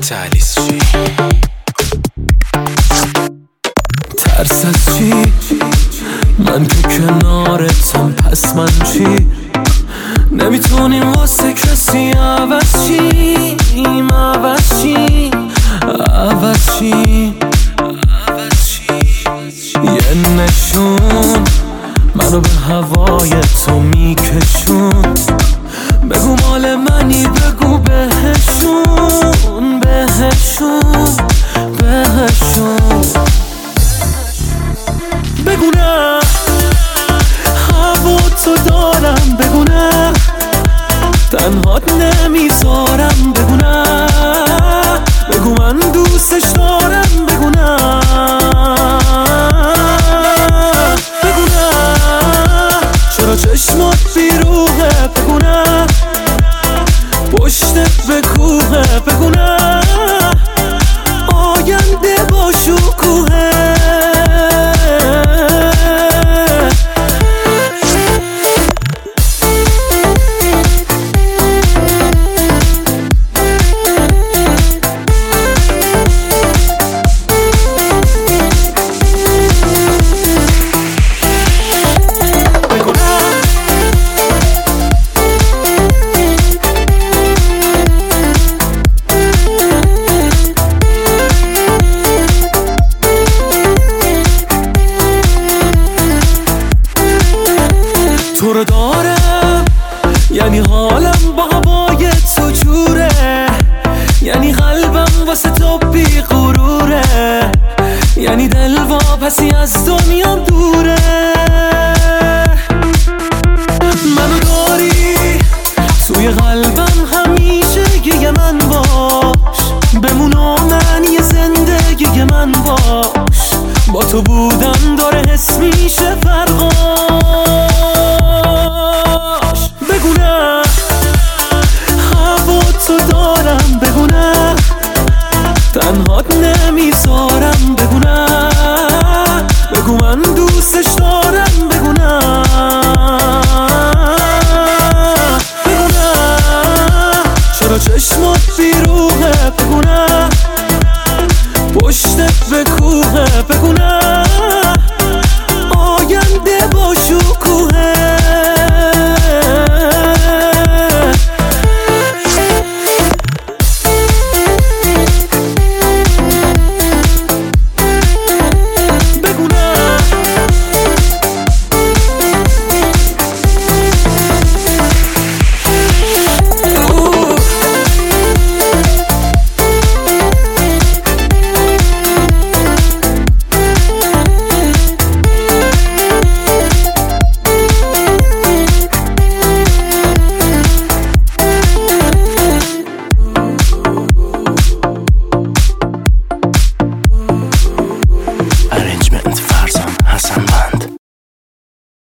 تعلیس چی؟ ترس از چی؟ من که کنارتم پس من چی؟ نمیتونیم واسه کسی عوض چیم، عوض چیم، عوض چیم. یه نشون منو به هوای تو میکشون، بگو مال منی، بگو بهشون، بهشون، بهشون. بگو نه هوا تو دارم، بگو نه تنهات نمیذارم، بگو نه بگو من دوستش دارم، بگو نه بگو نه چرا چشمات بیروحه، بگو نه پشتت به کوهه، بگو نه آینده با شکوهه. تو رو دارم یعنی حالم با هوای تو جوره، یعنی قلبم واسه تو بی غروره، یعنی دل واپسی از دنیام دوره. منو داری توی قلبم همیشه، یه من باش بمون و معنی زندگی من باش، با تو بودم داره حس میشه فرقاش. بگو نه هوا تو دارم، بگو نه تنهات نمیذارم، بگو نه بگو من دوستش دارم، بگو نه بگو نه چرا چشمات بیروحه، بگو نه پشتت به کوهه، بگو نه